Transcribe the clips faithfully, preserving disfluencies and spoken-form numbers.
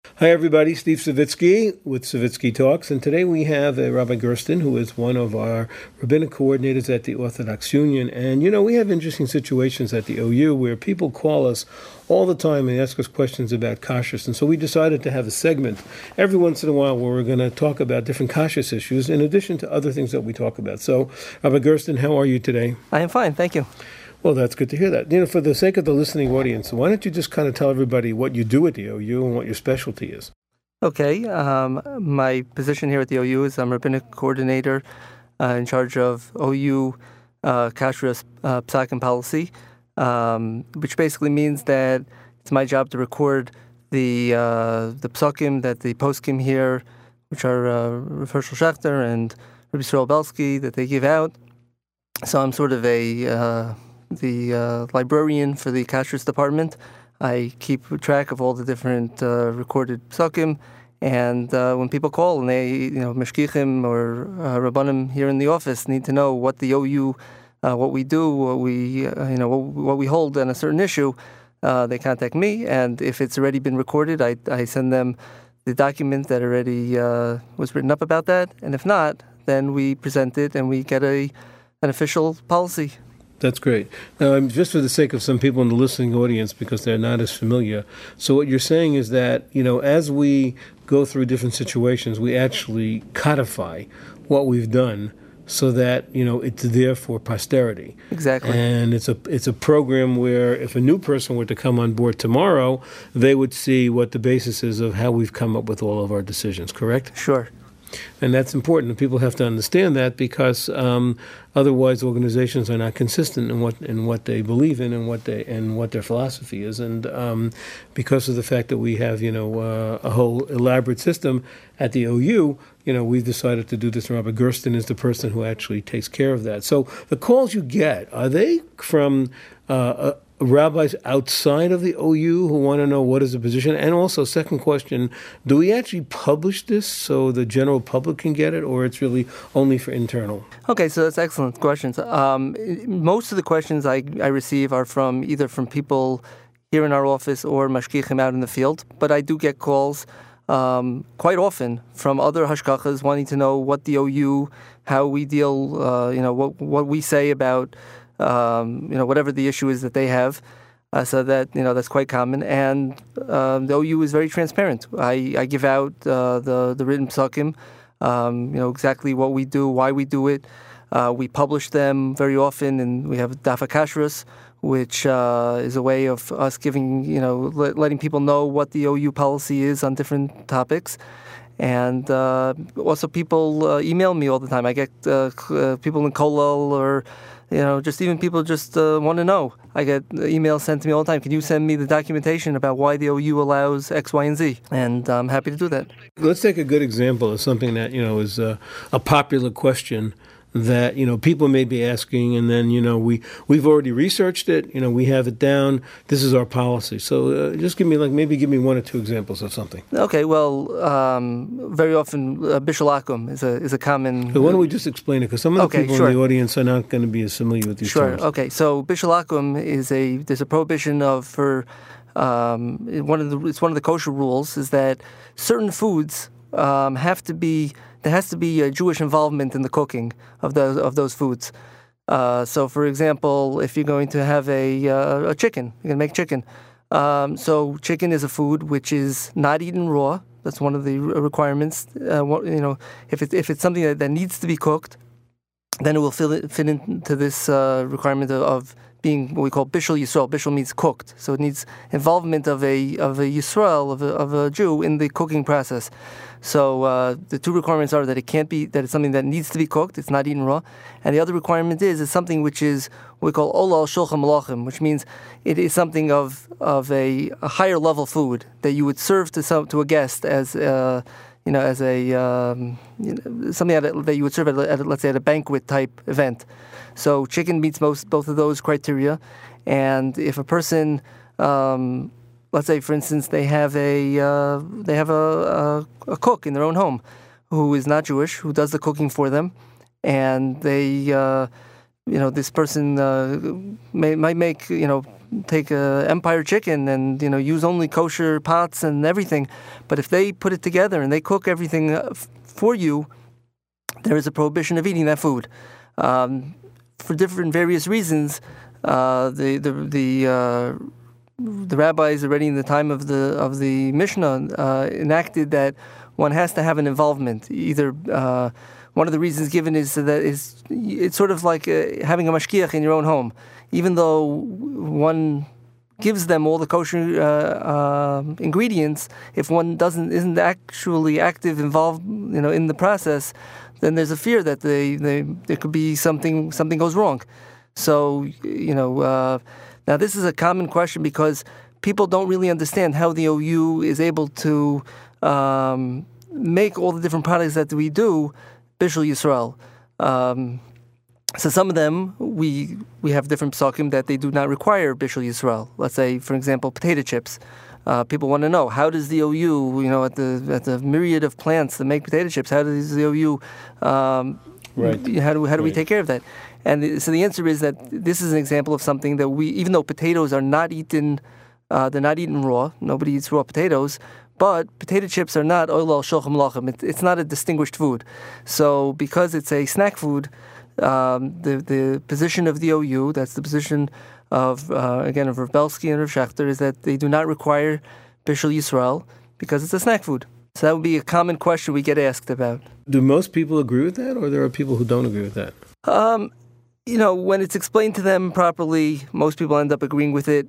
Hi, everybody. Steve Savitsky with Savitsky Talks. And today we have uh, Rabbi Gersten, who is one of our rabbinic coordinators at the Orthodox Union. And, you know, we have interesting situations at the O U where people call us all the time and ask us questions about kashrus. And so we decided to have a segment every once in a while where we're going to talk about different kashrus issues in addition to other things that we talk about. So, Rabbi Gersten, how are you today? I am fine. Thank you. Well, that's good to hear that. You know, for the sake of the listening audience, why don't you just kind of tell everybody what you do at the O U and what your specialty is? Okay. Um, my position here at the O U is I'm rabbinic coordinator uh, in charge of O U uh, kashrus uh, psak and policy, um, which basically means that it's my job to record the uh, the psakim that the poskim here, which are uh, Rav Hershel Schachter and Rabbi Yisrael Belsky, that they give out. So I'm sort of a uh, the uh, librarian for the kashrus department. I keep track of all the different uh, recorded psakim, and uh, when people call and they, you know, meshkichim or uh, rabbanim here in the office need to know what the O U, uh, what we do, what we, uh, you know, what, what we hold on a certain issue, uh, they contact me, and if it's already been recorded, I, I send them the document that already uh, was written up about that, and if not, then we present it and we get a an official policy. That's great. Now, um, just for the sake of some people in the listening audience, because they're not as familiar, so what you're saying is that, you know, as we go through different situations, we actually codify what we've done so that, you know, it's there for posterity. Exactly. And it's a it's a program where if a new person were to come on board tomorrow, they would see what the basis is of how we've come up with all of our decisions, correct? Sure. And that's important, and people have to understand that because um, otherwise organizations are not consistent in what in what they believe in and what they and what their philosophy is. And um, because of the fact that we have, you know, uh, a whole elaborate system at the O U, you know, we've decided to do this. And Rabbi Gersten is the person who actually takes care of that. So the calls you get, are they from uh, a rabbis outside of the O U who want to know what is the position? And also, second question, do we actually publish this so the general public can get it, or it's really only for internal? Okay, so that's excellent questions. Um, most of the questions I, I receive are from either from people here in our office or mashkichim out in the field, but I do get calls um, quite often from other hashkachas wanting to know what the O U, how we deal, uh, you know, what what we say about Um, you know, whatever the issue is that they have, uh, so that, you know, that's quite common. And um, the O U is very transparent. I, I give out uh, the, the written psakim, um, you know, exactly what we do, why we do it. Uh, we publish them very often, and we have Daf HaKashrus, which uh, is a way of us giving, you know, let, letting people know what the O U policy is on different topics. And uh, also people uh, email me all the time. I get uh, uh, people in Kollel or, you know, just even people just uh, want to know. I get emails sent to me all the time. Can you send me the documentation about why the O U allows X, Y, and Z? And I'm happy to do that. Let's take a good example of something that, you know, is a, a popular question that, you know, people may be asking, and then, you know, we, we've already researched it, you know, we have it down, this is our policy. So uh, just give me, like, maybe give me one or two examples of something. Okay, well, um, very often, uh, Bishul Akum is a is a common... So why don't we just explain it, because some of the okay, people sure. in the audience are not going to be as familiar with these sure. terms. Sure, okay, so Bishul Akum is a, there's a prohibition of, for, um, one of the, it's one of the kosher rules, is that certain foods um, have to be, there has to be a Jewish involvement in the cooking of those of those foods. Uh, so, for example, if you're going to have a uh, a chicken, you're going to make chicken. Um, so, chicken is a food which is not eaten raw. That's one of the requirements. Uh, you know, if it if it's something that, that needs to be cooked, then it will fit, fit into this uh, requirement of, of being what we call bishul Yisrael. Bishul means cooked, so it needs involvement of a of a Yisrael, of a, of a Jew in the cooking process. So uh, the two requirements are that it can't be, that it's something that needs to be cooked, it's not eaten raw, and the other requirement is it's something which is what we call olal shulchan malachim, which means it is something of of a, a higher level food that you would serve to some to a guest as uh, you know as a um, you know, something that, that you would serve at, a, at let's say at a banquet type event. So chicken meets most both of those criteria, and if a person um, let's say, for instance, they have a uh, they have a, a a cook in their own home who is not Jewish, who does the cooking for them, and they, uh, you know, this person uh, may might make you know take a Empire chicken and, you know, use only kosher pots and everything. But if they put it together and they cook everything f- for you, there is a prohibition of eating that food. Um, for different various reasons, uh, the the the uh, the rabbis already in the time of the of the Mishnah uh, enacted that one has to have an involvement. Either uh, one of the reasons given is that is it's sort of like uh, having a mashgiach in your own home. Even though one gives them all the kosher uh, uh, ingredients, if one doesn't isn't actually active, involved, you know, in the process, then there's a fear that they, they there could be something something goes wrong. So, you know, uh, now this is a common question because people don't really understand how the O U is able to um, make all the different products that we do Bishul Yisrael. Um, so some of them, we we have different psakim that they do not require Bishul Yisrael. Let's say, for example, potato chips. Uh, people want to know, how does the O U, you know, at the at the myriad of plants that make potato chips, how does the O U, um, right. how do, how do right. we take care of that? And the, so the answer is that this is an example of something that we, even though potatoes are not eaten, uh, they're not eaten raw, nobody eats raw potatoes, but potato chips are not oil shochem lachem. It, it's not a distinguished food. So because it's a snack food, um, the the position of the O U, that's the position of, uh, again, of Rav Belsky and Rav Schachter, is that they do not require Bishul Yisrael because it's a snack food. So that would be a common question we get asked about. Do most people agree with that, or there are people who don't agree with that? Um, you know, when it's explained to them properly, most people end up agreeing with it.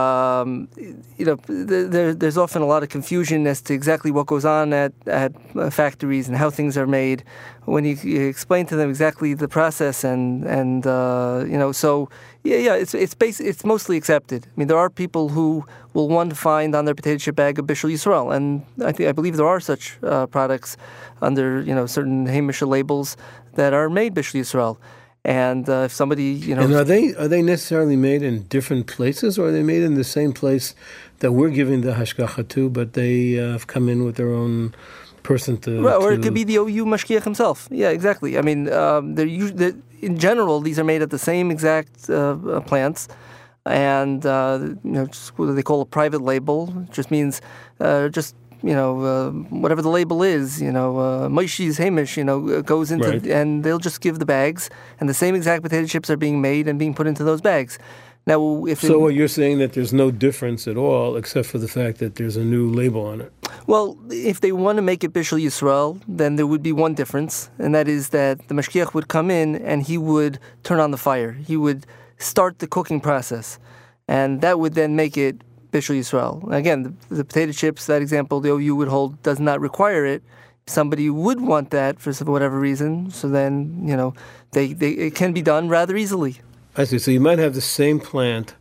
Um, you know, there, there's often a lot of confusion as to exactly what goes on at, at factories and how things are made. When you, you explain to them exactly the process and, and uh, you know, so, yeah, yeah, it's it's bas- it's mostly accepted. I mean, there are people who will want to find on their potato chip bag a Bishul Yisrael, and I think I believe there are such uh, products under, you know, certain Hamisha labels that are made Bishul Yisrael. And uh, if somebody, you know, and are they are they necessarily made in different places, or are they made in the same place that we're giving the hashgacha to, but they uh, have come in with their own person to, right, or to... it could be the O U mashgiach himself. Yeah, exactly. I mean, um, they're, they're in general these are made at the same exact uh, plants, and uh, you know, just what they call a private label. It just means uh, just. You know, uh, whatever the label is, you know, uh, Moishi's Hamish, you know, goes into, right. and they'll just give the bags, and the same exact potato chips are being made and being put into those bags. Now, if so, it, what you're saying that there's no difference at all, except for the fact that there's a new label on it. Well, if they want to make it Bishul Yisrael, then there would be one difference, and that is that the mashgiach would come in and he would turn on the fire. He would start the cooking process, and that would then make it Bishul Yisrael. Again, the, the potato chips, that example, the O U would hold, does not require it. Somebody would want that for whatever reason, so then, you know, they, they it can be done rather easily. I see. So you might have the same plant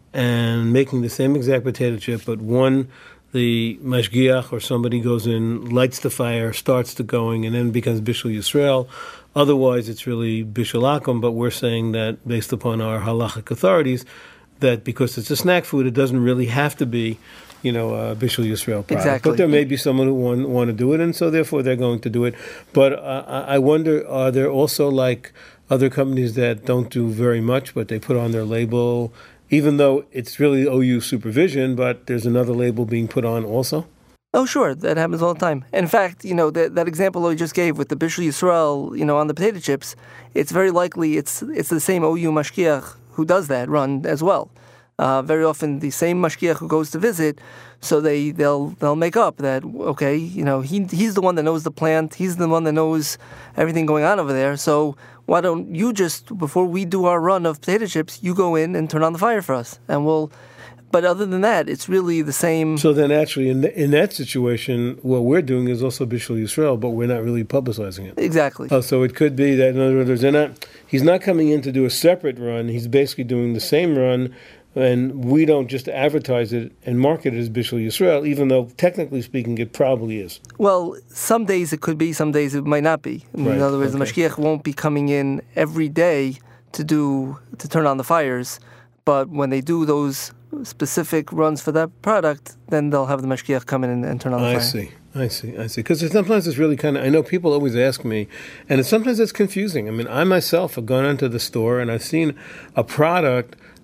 and making the same exact potato chip, but one, the mashgiach or somebody goes in, lights the fire, starts the going, and then becomes Bishul Yisrael. Otherwise, it's really Bishul Akum, but we're saying that based upon our halachic authorities, that because it's a snack food, it doesn't really have to be, you know, a Bishul Yisrael product. Exactly. But there may be someone who want, want to do it, and so therefore they're going to do it. But uh, I wonder, are there also like other companies that don't do very much, but they put on their label, even though it's really O U supervision, but there's another label being put on also? Oh, sure. That happens all the time. In fact, you know, that, that example I just gave with the Bishul Yisrael, you know, on the potato chips, it's very likely it's it's the same O U mashgiach who does that run as well. Uh, very often the same mashgiach who goes to visit, so they, they'll they'll make up that, okay, you know, he he's the one that knows the plant, he's the one that knows everything going on over there, so why don't you just, before we do our run of potato chips, you go in and turn on the fire for us, and we'll... But other than that, it's really the same... So then actually, in th- in that situation, what we're doing is also Bishul Yisrael, but we're not really publicizing it. Exactly. Oh, so it could be that, in other words, they're not, he's not coming in to do a separate run. He's basically doing the same run, and we don't just advertise it and market it as Bishul Yisrael, even though, technically speaking, it probably is. Well, some days it could be, some days it might not be. In Right, other words, okay. the mashgiach won't be coming in every day to do to turn on the fires, but when they do those specific runs for that product, then they'll have the mashgiach come in and, and turn on the I fire. see, I see, I see. Because sometimes it's really kind of, I know people always ask me, and it's, sometimes it's confusing. I mean, I myself have gone into the store and I've seen a product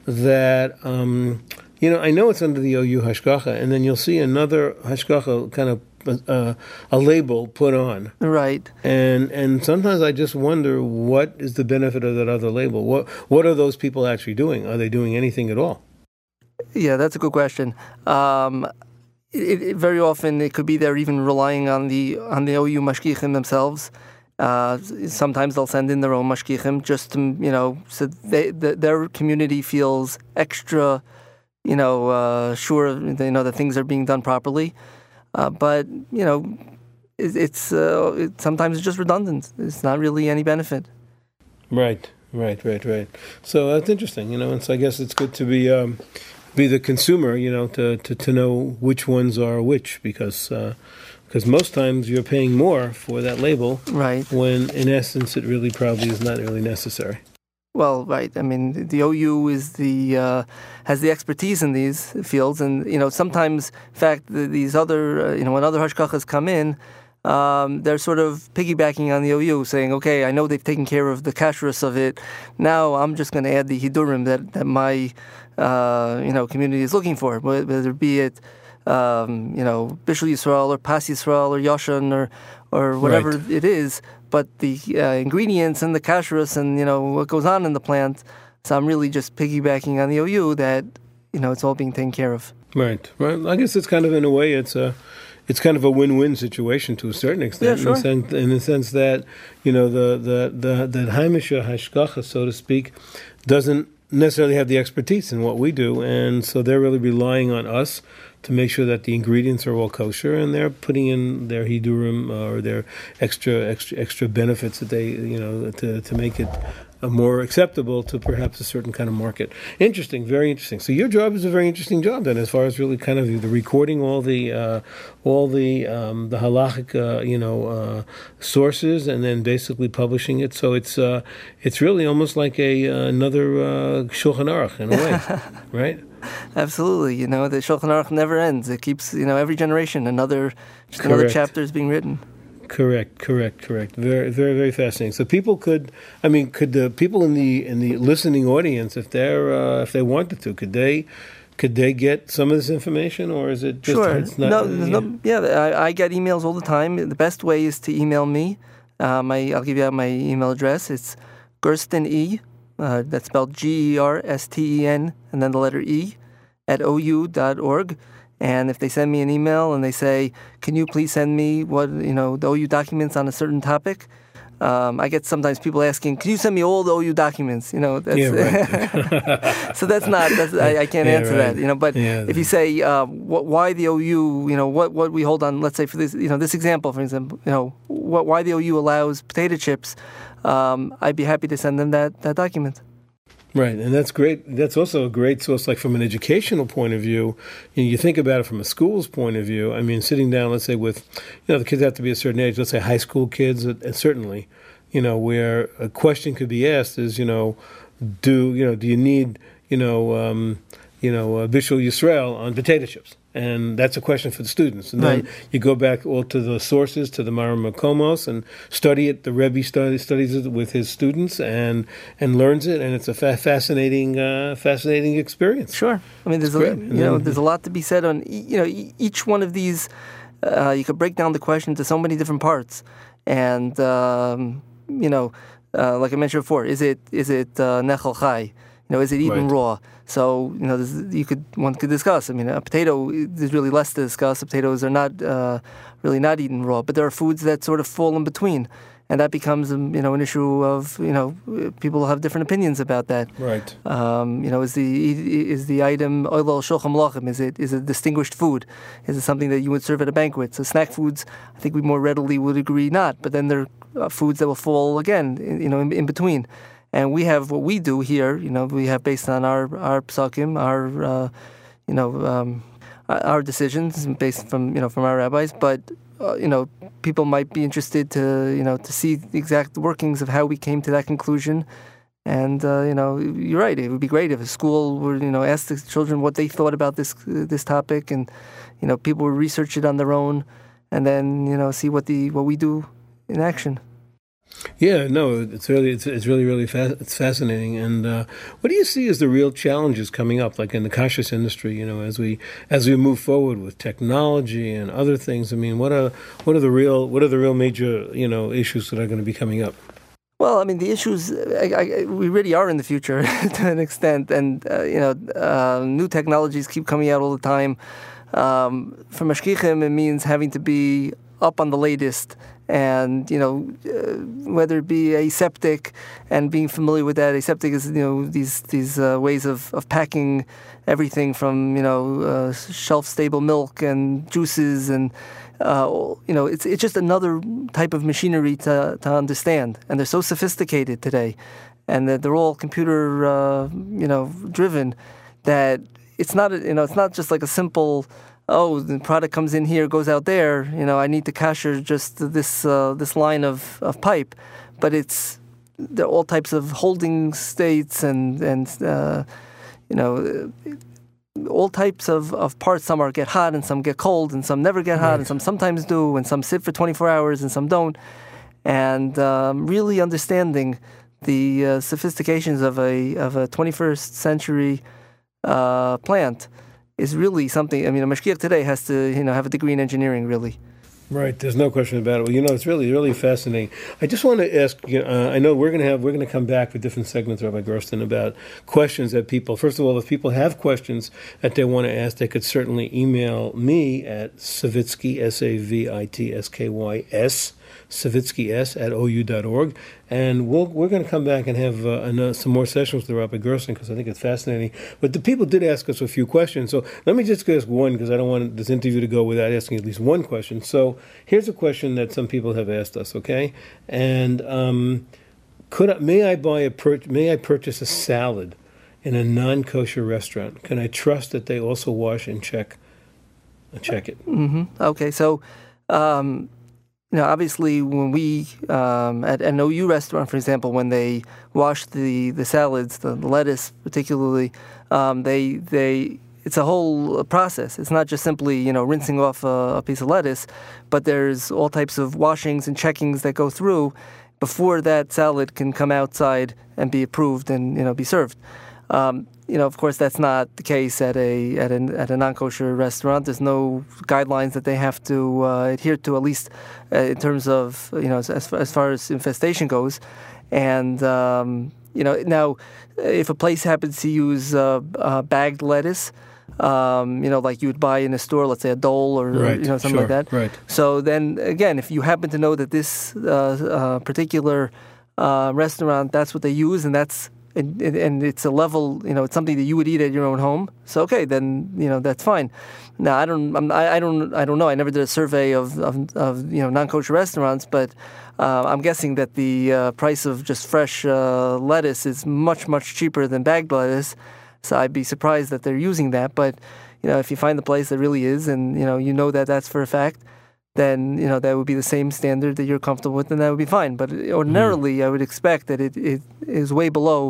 that, um, you know, I know it's under the O U Hashgacha, and then you'll see another Hashgacha kind of uh, a label put on. Right. And and sometimes I just wonder, what is the benefit of that other label? What what are those people actually doing? Are they doing anything at all? Yeah, that's a good question. Um, it, it, very often it could be they're even relying on the on the O U mashgichim themselves. Uh, sometimes they'll send in their own mashgichim just to, you know, so they, the, their community feels extra, you know, uh, sure they know that things are being done properly. Uh, but, you know, it, it's uh, it, sometimes it's just redundant. It's not really any benefit. Right, right, right, right. So that's interesting, you know, and so I guess it's good to be um, be the consumer, you know, to, to, to know which ones are which, because uh, because most times you're paying more for that label, right? When in essence it really probably is not really necessary. Well, right. I mean, the O U is the uh, has the expertise in these fields, and you know, sometimes, in fact, the, these other, uh, you know, when other hashgachas come in, um, they're sort of piggybacking on the O U, saying, "Okay, I know they've taken care of the kashrus of it. Now I'm just going to add the hidurim that that my, uh, you know, community is looking for, whether it be it, um, you know, Bishul Yisrael or Pas Yisrael or Yoshan or or whatever right. it is." But the uh, ingredients and the kashrus and, you know, what goes on in the plant, so I'm really just piggybacking on the O U that, you know, it's all being taken care of. Right, right. I guess it's kind of, in a way, it's a, it's kind of a win-win situation to a certain extent. Yeah, sure. In the sense, in the sense that, you know, the the the the Heimische Hashgacha, so to speak, doesn't necessarily have the expertise in what we do, and so they're really relying on us to make sure that the ingredients are all kosher, and they're putting in their hidurim uh, or their extra extra extra benefits that they, you know, to to make it uh, more acceptable to perhaps a certain kind of market. Interesting, very interesting. So your job is a very interesting job then, as far as really kind of the recording all the uh, all the um, the halachic uh, you know uh, sources, and then basically publishing it. So it's uh, it's really almost like a uh, another uh, Shulchan Aruch in a way, right? Absolutely. You know, the Shulchan Aruch never ends. It keeps, you know, every generation another just Correct. another chapter is being written. Correct, correct, correct. Very, very, very fascinating. So people could, I mean, could the people in the in the listening audience, if they're uh, if they wanted to, could they could they get some of this information, or is it just sure? It's not, no, yeah, no, yeah. I, I get emails all the time. The best way is to email me. Uh, my I'll give you my email address. It's Gersten E. Uh, that's spelled G E R S T E N, and then the letter E, at O U dot org. And if they send me an email and they say, "Can you please send me what you know the O U documents on a certain topic?" Um, I get sometimes people asking, "Can you send me all the O U documents?" You know, that's, yeah, right. So that's not. That's, I, I can't yeah, answer right. that. You know, but yeah, if you say, uh, what, "Why the O U?" You know, what what we hold on. Let's say for this, you know, this example, for example, you know, what, why the O U allows potato chips. Um, I'd be happy to send them that, that document. Right, and that's great. That's also a great source, like from an educational point of view. You know, you think about it from a school's point of view. I mean, sitting down, let's say with, you know, the kids have to be a certain age. Let's say high school kids, uh, certainly, you know, where a question could be asked is, you know, do you know, do you need, you know, um, you know, uh, Bishul Yisrael on potato chips? And that's a question for the students. And then right. you go back all to the sources, to the Maram Makomos, and study it. The Rebbe study, studies it with his students and and learns it, and it's a fa- fascinating, uh, fascinating experience. Sure. I mean, there's a, you know, there's a lot to be said on, you know, each one of these. Uh, you could break down the question into so many different parts, and um, you know, uh, like I mentioned before, is it is it uh, nechal chai? You know, is it eaten right. raw? So, you know, you could one could discuss. I mean, a potato, there's really less to discuss. The potatoes are not uh, really not eaten raw, but there are foods that sort of fall in between, and that becomes, um, you know, an issue of, you know, people have different opinions about that. Right. Um, you know, is the is the item oil shulchan malachim? Is it is it distinguished food? Is it something that you would serve at a banquet? So snack foods, I think we more readily would agree not. But then there are foods that will fall again, you know, in, in between. And we have what we do here, you know, we have based on our, our psakim, our, uh, you know, um, our decisions based from, you know, from our rabbis. But, uh, you know, people might be interested to, you know, to see the exact workings of how we came to that conclusion. And, uh, you know, you're right. It would be great if a school were, you know, ask the children what they thought about this, uh, this topic. And, you know, people would research it on their own and then, you know, see what the, what we do in action. Yeah, no, it's really it's, it's really really fa- it's fascinating. And uh, what do you see as the real challenges coming up, like in the kashrus industry? You know, as we as we move forward with technology and other things. I mean, what are what are the real what are the real major you know issues that are going to be coming up? Well, I mean, the issues, I, I, we really are in the future to an extent, and, uh, you know, uh, new technologies keep coming out all the time. Um, for mashgichim, it means having to be up on the latest, and, you know, uh, whether it be aseptic and being familiar with that. Aseptic is, you know, these these uh, ways of, of packing everything from, you know, uh, shelf-stable milk and juices and Uh, you know, it's it's just another type of machinery to to understand, and they're so sophisticated today, and that they're all computer, uh, you know, driven, that it's not a, you know it's not just like a simple, oh, the product comes in here, goes out there. You know, I need to kasher just this uh, this line of, of pipe, but it's there are all types of holding states and and uh, you know. all types of, of parts. Some are get hot and some get cold and some never get hot right. and some sometimes do and some sit for twenty-four hours and some don't. And um, really understanding the uh, sophistications of a of a twenty-first century uh, plant is really something. I mean, a mashgiach today has to you know have a degree in engineering, really. Right, there's no question about it. Well, you know, it's really, really fascinating. I just want to ask. Uh, I know we're going to have we're going to come back with different segments, Rabbi Gersten, about questions that people. First of all, if people have questions that they want to ask, they could certainly email me at Savitsky S A V I T S K Y S Savitsky S at O U dot org, and we'll, we're going to come back and have uh, another, some more sessions with Rabbi Gersten because I think it's fascinating. But the people did ask us a few questions, so let me just ask one because I don't want this interview to go without asking at least one question. So here's a question that some people have asked us, okay? And um, could I, may I buy a pur- may I purchase a salad in a non-kosher restaurant? Can I trust that they also wash and check check it? Mm-hmm. Okay, so. Um You know, obviously, when we um, at an O U restaurant, for example, when they wash the, the salads, the, the lettuce particularly, um, they they it's a whole process. It's not just simply you know rinsing off a, a piece of lettuce, but there's all types of washings and checkings that go through before that salad can come outside and be approved and you know be served. Um, you know, of course, that's not the case at a at a at a non-kosher restaurant. There's no guidelines that they have to uh, adhere to, at least uh, in terms of you know as as far as infestation goes. And um, you know, now if a place happens to use uh, uh, bagged lettuce, um, you know, like you would buy in a store, let's say a Dole or, right, or you know something sure, like that. Right. So then again, if you happen to know that this uh, uh, particular uh, restaurant, that's what they use, and that's And, and it's a level, you know, it's something that you would eat at your own home. So okay, then you know that's fine. Now I don't, I'm, I, I don't, I don't know. I never did a survey of, of, of you know non-kosher restaurants, but uh, I'm guessing that the uh, price of just fresh uh, lettuce is much, much cheaper than bagged lettuce. So I'd be surprised that they're using that. But you know, if you find the place that really is, and you know, you know that that's for a fact, then you know that would be the same standard that you're comfortable with, and that would be fine. But ordinarily, mm. I would expect that it, it is way below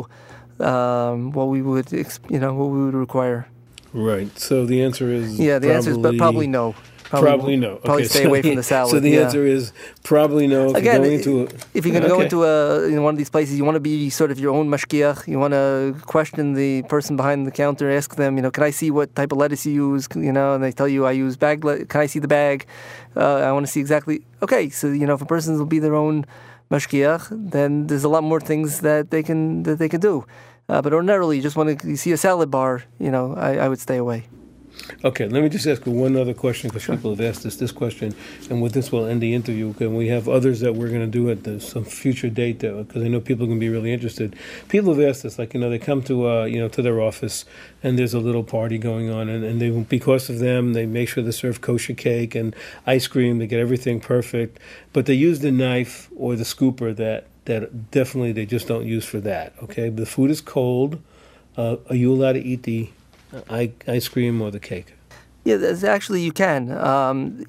um, what we would, you know, what we would require. Right. So the answer is yeah. The probably, answer is but probably no. Probably, probably no. Okay. Probably stay so away the, from the salad. So the yeah. answer is probably no. If Again, you're going into a, if you're going to okay. go into a you know, one of these places, you want to be sort of your own mashgiach. You want to question the person behind the counter, ask them, you know, can I see what type of lettuce you use? You know, and they tell you I use bag. Le- can I see the bag? Uh, I want to see exactly. Okay, so you know, if a person will be their own mashgiach, then there's a lot more things that they can that they can do. Uh, but ordinarily, you just want to you see a salad bar. You know, I, I would stay away. Okay, let me just ask you one other question because sure. people have asked us this question, and with this we'll end the interview. And we have others that we're going to do at the, some future date because I know people are going to be really interested. People have asked us, like you know, they come to uh, you know to their office and there's a little party going on, and, and they because of them they make sure they serve kosher cake and ice cream. They get everything perfect, but they use the knife or the scooper that that definitely they just don't use for that. Okay, the food is cold. Uh, are you allowed to eat the ice cream or the cake? Yeah, actually you can. Um,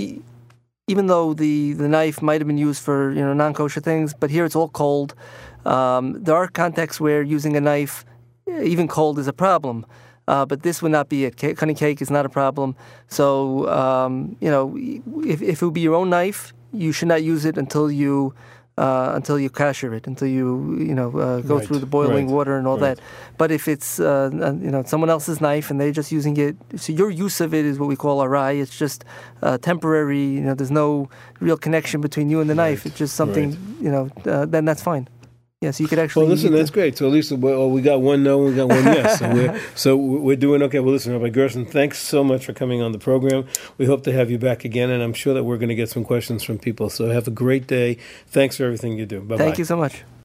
even though the, the knife might have been used for you know non-kosher things, but here it's all cold. Um, there are contexts where using a knife, even cold, is a problem. Uh, but this would not be it. Cake, cutting cake is not a problem. So um, you know, if, if it would be your own knife, you should not use it until you uh, until you kasher it, until you you know uh, go Right, through the boiling right, water and all right. that. But if it's uh, uh, you know someone else's knife and they're just using it, so your use of it is what we call arai. It's just uh, temporary. You know, there's no real connection between you and the knife. Right, It's just something. right. You know, uh, then that's fine. Yeah, so you could actually. Well, listen, eat that's the- great. So at least we, well, we got one no, we got one yes. So we're, so we're doing okay. Well, listen, Rabbi Gerson, thanks so much for coming on the program. We hope to have you back again, and I'm sure that we're going to get some questions from people. So have a great day. Thanks for everything you do. Bye-bye. Thank you so much.